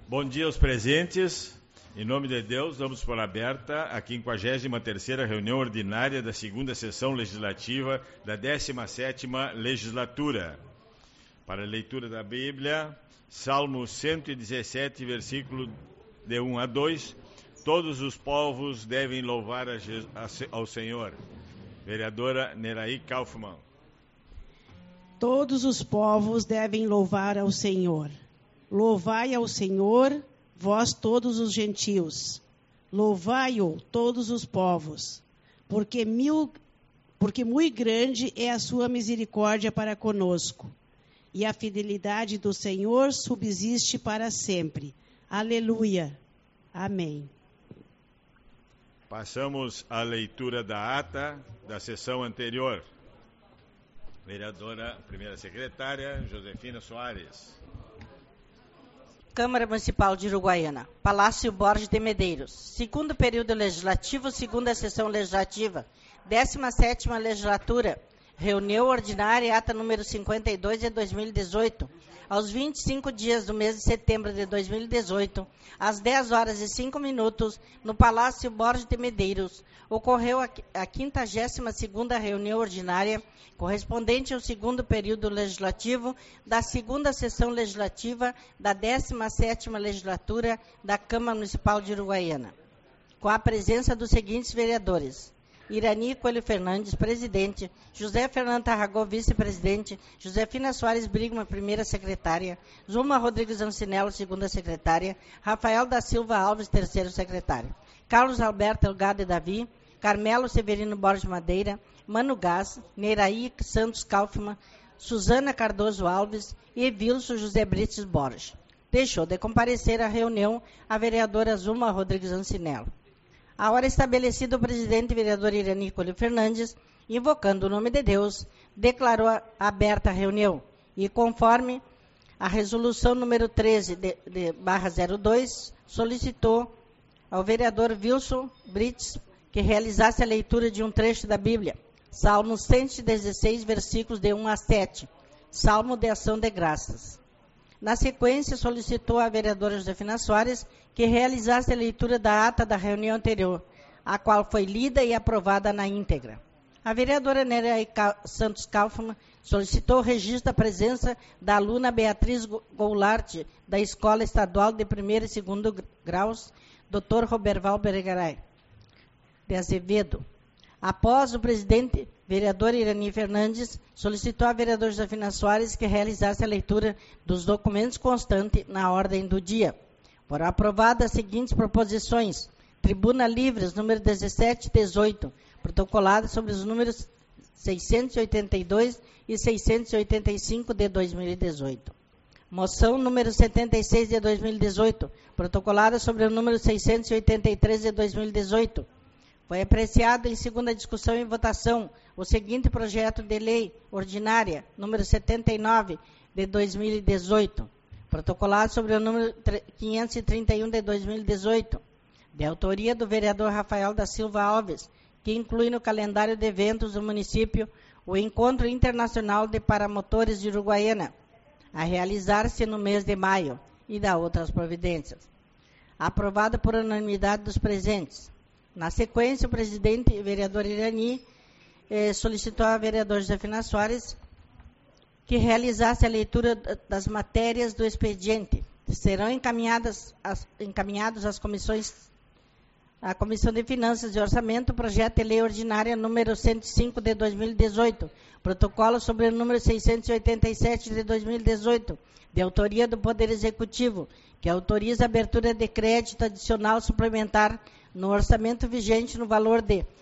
Bom dia aos presentes. Em nome de Deus, damos por aberta a 53ª reunião ordinária da segunda sessão legislativa da 17ª legislatura. Para a leitura da Bíblia, Salmo 117, versículo de 1 a 2. Todos os povos devem louvar ao Senhor. Vereadora Neraí Kaufmann. Todos os povos devem louvar ao Senhor. Louvai ao Senhor, vós todos os gentios. Louvai-o todos os povos, porque muito grande é a sua misericórdia para conosco, e a fidelidade do Senhor subsiste para sempre. Aleluia. Amém. Passamos à leitura da ata da sessão anterior. Vereadora, primeira secretária, Josefina Soares. Câmara Municipal de Uruguaiana, Palácio Borges de Medeiros, segundo período legislativo, segunda sessão legislativa, 17ª legislatura, reunião ordinária, ata número 52 de 2018, aos 25 dias do mês de setembro de 2018, às 10 horas e 5 minutos, no Palácio Borges de Medeiros, ocorreu a 52ª reunião ordinária, correspondente ao segundo período legislativo da segunda sessão legislativa da 17ª legislatura da Câmara Municipal de Uruguaiana, com a presença dos seguintes vereadores: Irani Coelho Fernandes, presidente; José Fernando Tarragó, vice-presidente; Josefina Soares Brigman, primeira secretária; Zuma Rodrigues Ancinello, segunda secretária; Rafael da Silva Alves, terceiro secretário; Carlos Alberto Elgado Davi; Carmelo Severino Borges Madeira; Mano Gás; Neraí Santos Kaufmann; Suzana Cardoso Alves e Vilso José Brites Borges. Deixou de comparecer à reunião a vereadora Zuma Rodrigues Ancinello. A hora estabelecida, o presidente vereador Irani Coelho Fernandes, invocando o nome de Deus, declarou aberta a reunião e, conforme a resolução número 13/02, solicitou ao vereador Vilso Brites que realizasse a leitura de um trecho da Bíblia, Salmo 116, versículos de 1 a 7, Salmo de Ação de Graças. Na sequência, solicitou à vereadora Josefina Soares que realizasse a leitura da ata da reunião anterior, a qual foi lida e aprovada na íntegra. A vereadora Neraí Santos Kaufmann solicitou o registro da presença da aluna Beatriz Goulart, da Escola Estadual de Primeiro e Segundo Graus, Dr. Roberval Beregaray de Azevedo. Após o presidente, vereador Irani Fernandes, solicitou à vereadora Josefina Soares que realizasse a leitura dos documentos constantes na ordem do dia. Foram aprovadas as seguintes proposições: Tribuna Livres, número 17 e 18, protocolado sobre os números 682 e 685 de 2018. Moção número 76 de 2018, protocolada sobre o número 683 de 2018. Foi apreciado em segunda discussão e votação o seguinte projeto de lei ordinária, número 79 de 2018, protocolado sobre o número 531 de 2018, de autoria do vereador Rafael da Silva Alves, que inclui no calendário de eventos do município o Encontro Internacional de Paramotores de Uruguaiana, a realizar-se no mês de maio, e da outras providências. Aprovado por unanimidade dos presentes. Na sequência, o presidente, vereador Irani, solicitou à vereadora Josefina Soares que realizasse a leitura das matérias do expediente. Serão encaminhados às comissões, à Comissão de Finanças e Orçamento, o projeto de lei ordinária número 105 de 2018, protocolo sobre o número 687 de 2018, de autoria do Poder Executivo, que autoriza a abertura de crédito adicional suplementar no orçamento vigente no valor de R$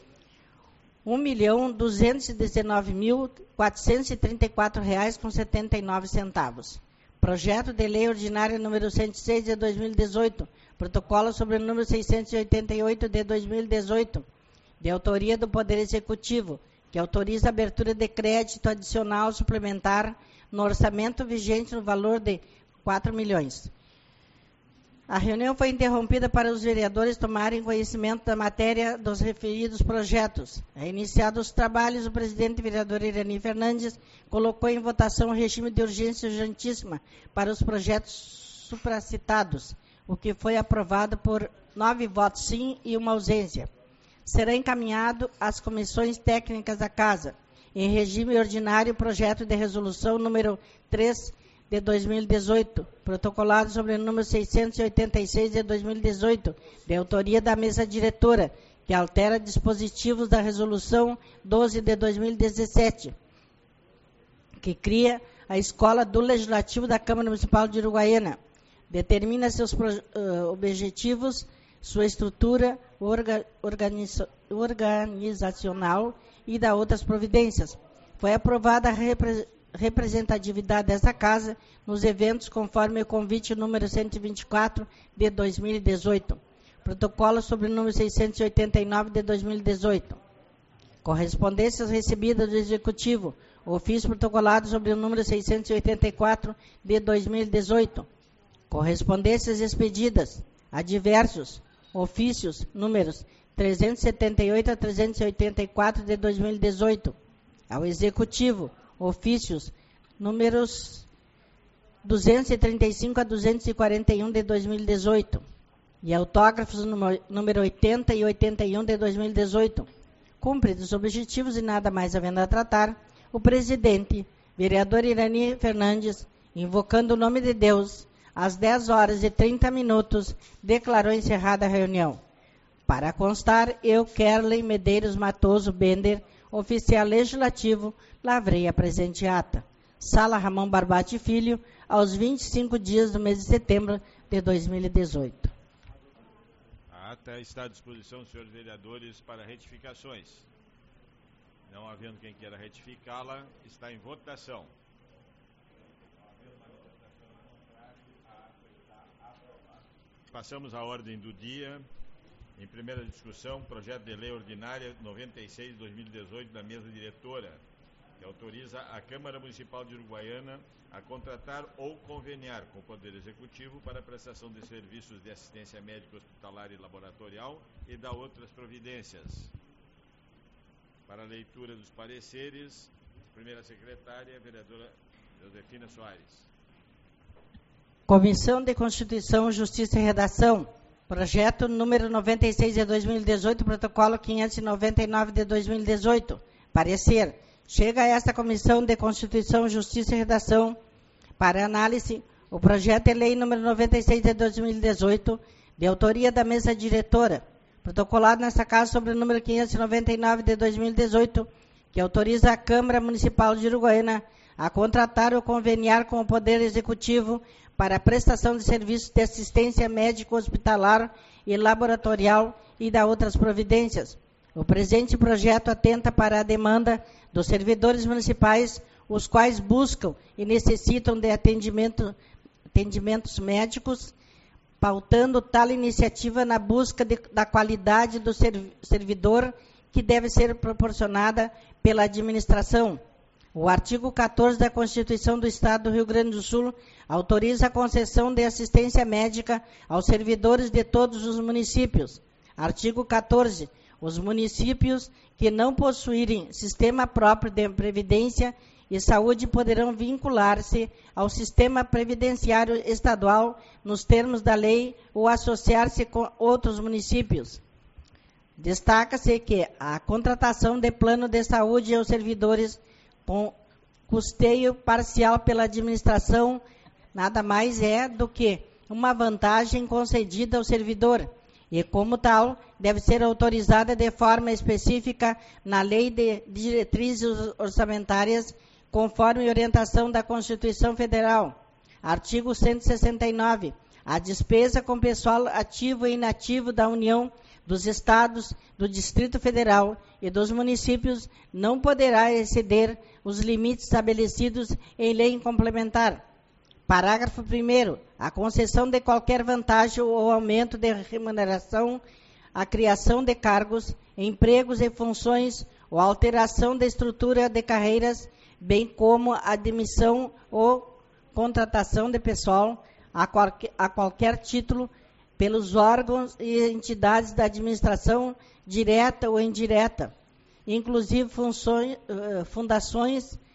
1.219.434,79. Projeto de lei ordinária número 106 de 2018, protocolo sobre o número 688 de 2018, de autoria do Poder Executivo, que autoriza a abertura de crédito adicional suplementar no orçamento vigente no valor de R$ 4 milhões. A reunião foi interrompida para os vereadores tomarem conhecimento da matéria dos referidos projetos. Iniciados os trabalhos, o presidente vereador Irani Fernandes colocou em votação o regime de urgência urgentíssima para os projetos supracitados, o que foi aprovado por 9 votos sim e uma ausência. Será encaminhado às comissões técnicas da Casa, em regime ordinário, o projeto de resolução número 3 de 2018, protocolado sobre o número 686 de 2018, de autoria da mesa diretora, que altera dispositivos da resolução 12 de 2017, que cria a Escola do Legislativo da Câmara Municipal de Uruguaiana, determina seus objetivos, sua estrutura organizacional e da outras providências. Foi aprovada a representatividade dessa Casa nos eventos conforme o convite número 124 de 2018. Protocolo sobre o número 689 de 2018. Correspondências recebidas do Executivo. Ofício protocolado sobre o número 684 de 2018. Correspondências expedidas a diversos ofícios números 378 a 384 de 2018. Ao Executivo, ofícios números 235 a 241 de 2018. E autógrafos número 80 e 81 de 2018. Cumpridos os objetivos e nada mais havendo a tratar, o presidente, vereador Irani Fernandes, invocando o nome de Deus, às 10 horas e 30 minutos, declarou encerrada a reunião. Para constar, eu, Kerley Medeiros Matoso Bender, oficial legislativo, lavrei a presente ata. Sala Ramon Barbati Filho, aos 25 dias do mês de setembro de 2018. A ata está à disposição dos senhores vereadores para retificações. Não havendo quem queira retificá-la, está em votação. Passamos à ordem do dia. Em primeira discussão, projeto de lei ordinária 96 de 2018 da mesa diretora, que autoriza a Câmara Municipal de Uruguaiana a contratar ou conveniar com o Poder Executivo para a prestação de serviços de assistência médica hospitalar e laboratorial e da outras providências. Para a leitura dos pareceres, primeira secretária, vereadora Josefina Soares. Comissão de Constituição, Justiça e Redação. Projeto número 96 de 2018, protocolo 599 de 2018. Parecer. Chega a esta Comissão de Constituição, Justiça e Redação para análise o projeto de lei número 96 de 2018, de autoria da mesa diretora, protocolado nesta Casa sobre o número 599 de 2018, que autoriza a Câmara Municipal de Uruguaiana a contratar ou conveniar com o Poder Executivo para a prestação de serviços de assistência médico-hospitalar e laboratorial e da outras providências. O presente projeto atenta para a demanda dos servidores municipais, os quais buscam e necessitam de atendimentos médicos, pautando tal iniciativa na busca da qualidade do servidor que deve ser proporcionada pela administração. O artigo 14 da Constituição do Estado do Rio Grande do Sul autoriza a concessão de assistência médica aos servidores de todos os municípios. Artigo 14. Os municípios que não possuírem sistema próprio de previdência e saúde poderão vincular-se ao sistema previdenciário estadual nos termos da lei ou associar-se com outros municípios. Destaca-se que a contratação de plano de saúde aos servidores com custeio parcial pela administração nada mais é do que uma vantagem concedida ao servidor e, como tal, deve ser autorizada de forma específica na Lei de Diretrizes Orçamentárias, conforme orientação da Constituição Federal. Artigo 169. A despesa com pessoal ativo e inativo da União, dos Estados, do Distrito Federal e dos municípios não poderá exceder os limites estabelecidos em lei complementar. Parágrafo 1º. A concessão de qualquer vantagem ou aumento de remuneração, a criação de cargos, empregos e funções ou alteração da estrutura de carreiras, bem como a admissão ou contratação de pessoal a qualquer título pelos órgãos e entidades da administração direta ou indireta, inclusive fundações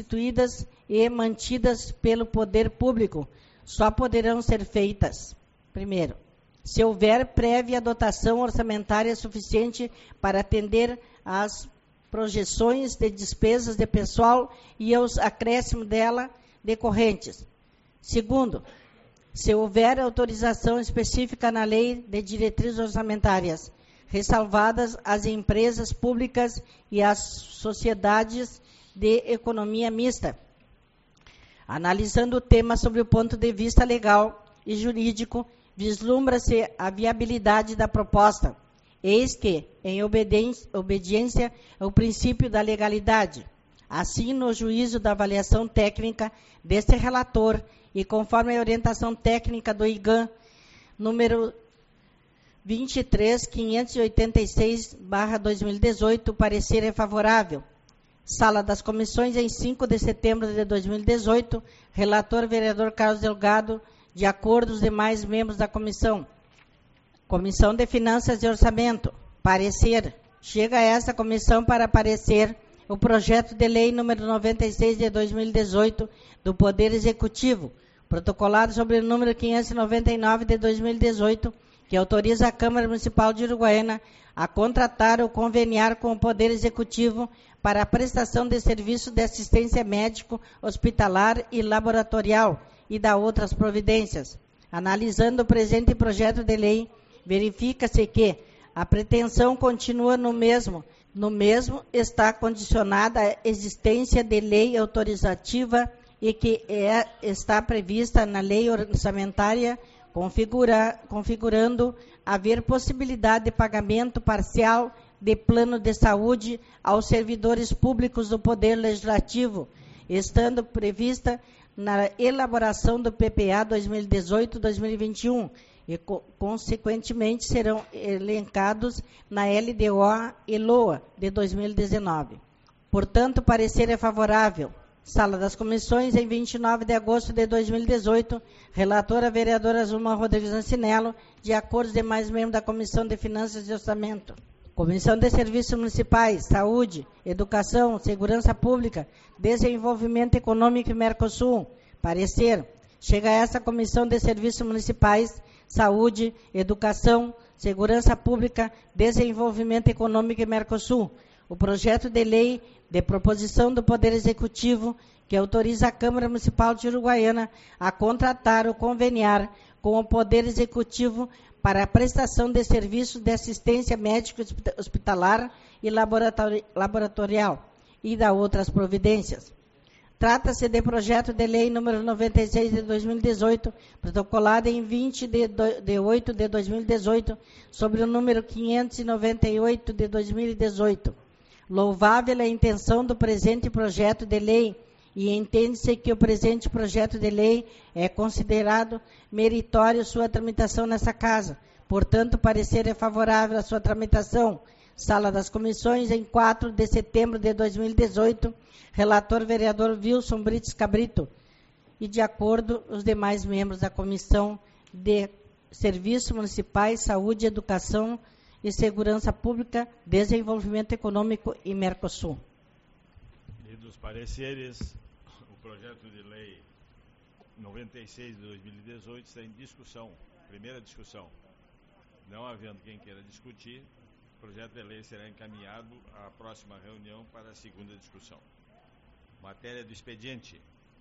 instituídas e mantidas pelo poder público, só poderão ser feitas. Primeiro, se houver prévia dotação orçamentária suficiente para atender às projeções de despesas de pessoal e aos acréscimos dela decorrentes. Segundo, se houver autorização específica na lei de diretrizes orçamentárias, ressalvadas as empresas públicas e as sociedades de economia mista. Analisando o tema sob o ponto de vista legal e jurídico, vislumbra-se a viabilidade da proposta, eis que, em obediência ao princípio da legalidade, assim no juízo da avaliação técnica deste relator e conforme a orientação técnica do IGAM, número 23.586/2018, o parecer é favorável. Sala das Comissões, em 5 de setembro de 2018, relator vereador Carlos Delgado, de acordo com os demais membros da comissão. Comissão de Finanças e Orçamento, parecer. Chega a esta comissão para parecer o projeto de lei número 96 de 2018 do Poder Executivo, protocolado sobre o número 599 de 2018, que autoriza a Câmara Municipal de Uruguaiana a contratar ou conveniar com o Poder Executivo para a prestação de serviços de assistência médico, hospitalar e laboratorial e da outras providências. Analisando o presente projeto de lei, verifica-se que a pretensão continua no mesmo está condicionada à existência de lei autorizativa e que está prevista na lei orçamentária, configurando haver possibilidade de pagamento parcial de plano de saúde aos servidores públicos do Poder Legislativo, estando prevista na elaboração do PPA 2018-2021 e, consequentemente, serão elencados na LDO e LOA de 2019. Portanto, o parecer é favorável. Sala das Comissões, em 29 de agosto de 2018, relatora vereadora Zulma Rodrigues Ancinello, de acordo com os demais membros da Comissão de Finanças e Orçamento. Comissão de Serviços Municipais, Saúde, Educação, Segurança Pública, Desenvolvimento Econômico e Mercosul. Parecer. Chega a essa Comissão de Serviços Municipais, Saúde, Educação, Segurança Pública, Desenvolvimento Econômico e Mercosul. O projeto de lei de proposição do Poder Executivo que autoriza a Câmara Municipal de Uruguaiana a contratar ou conveniar com o Poder Executivo para a prestação de serviços de assistência médica hospitalar e laboratorial e da outras providências. Trata-se de projeto de lei número 96 de 2018, protocolado em 20 de 8 de 2018, sobre o número 598 de 2018. Louvável a intenção do presente projeto de lei e entende-se que o presente projeto de lei é considerado meritório sua tramitação nessa casa. Portanto, o parecer é favorável à sua tramitação. Sala das Comissões, em 4 de setembro de 2018, relator vereador Wilson Brites Cabrito, e de acordo os demais membros da Comissão de Serviços Municipais, Saúde, Educação e Segurança Pública, Desenvolvimento Econômico e Mercosul. E dos pareceres, o projeto de lei 96 de 2018 está em discussão, primeira discussão. Não havendo quem queira discutir, o projeto de lei será encaminhado à próxima reunião para a segunda discussão. Matéria do expediente.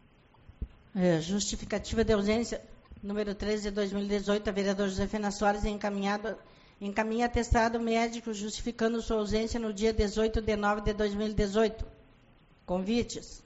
Justificativa de ausência, número 13 de 2018, a vereadora Josefina Soares encaminha atestado médico justificando sua ausência no dia 18 de 9 de 2018. Convites.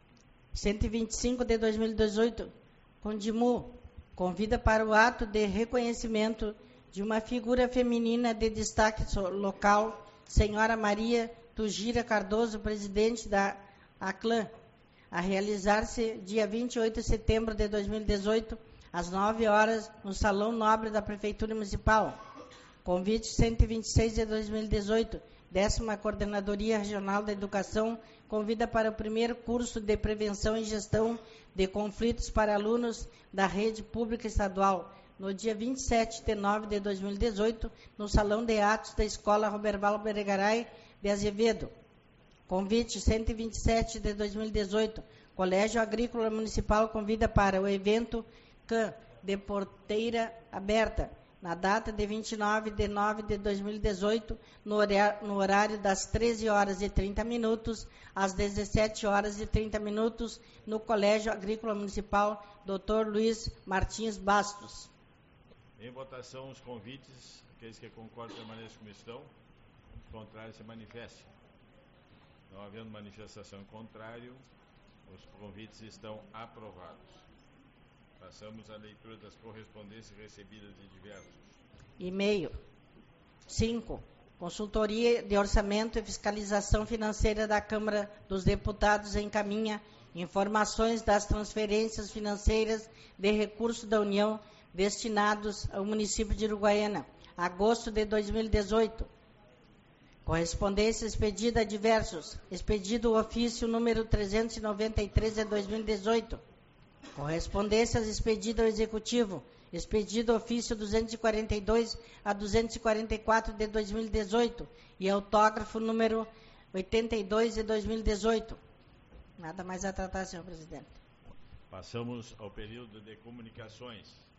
125 de 2018, Condimu, convida para o ato de reconhecimento de uma figura feminina de destaque local, Senhora Maria Tugira Cardoso, presidente da ACLAN, a realizar-se dia 28 de setembro de 2018, às 9 horas, no Salão Nobre da Prefeitura Municipal. Convite 126 de 2018, 10ª Coordenadoria Regional da Educação, convida para o primeiro curso de Prevenção e Gestão de Conflitos para alunos da Rede Pública Estadual, no dia 27 de 9 de 2018, no Salão de Atos da Escola Roberval Beregaray de Azevedo. Convite 127 de 2018, Colégio Agrícola Municipal convida para o evento CAN, de Porteira Aberta, na data de 29 de nove de 2018, no horário das 13 horas e 30 minutos às 17 horas e 30 minutos, no Colégio Agrícola Municipal Dr. Luiz Martins Bastos. Em votação, os convites. Aqueles que concordam permaneçam como estão. Os contrários se manifestem. Não havendo manifestação em contrário, os convites estão aprovados. Passamos à leitura das correspondências recebidas de diversos. E-mail. 5. Consultoria de Orçamento e Fiscalização Financeira da Câmara dos Deputados encaminha informações das transferências financeiras de recursos da União destinados ao município de Uruguaiana, agosto de 2018. Correspondência expedida a diversos. Expedido o ofício número 393 de 2018. Correspondências expedidas ao Executivo. Expedido o ofício 242 a 244 de 2018. E autógrafo número 82 de 2018. Nada mais a tratar, senhor presidente. Passamos ao período de comunicações.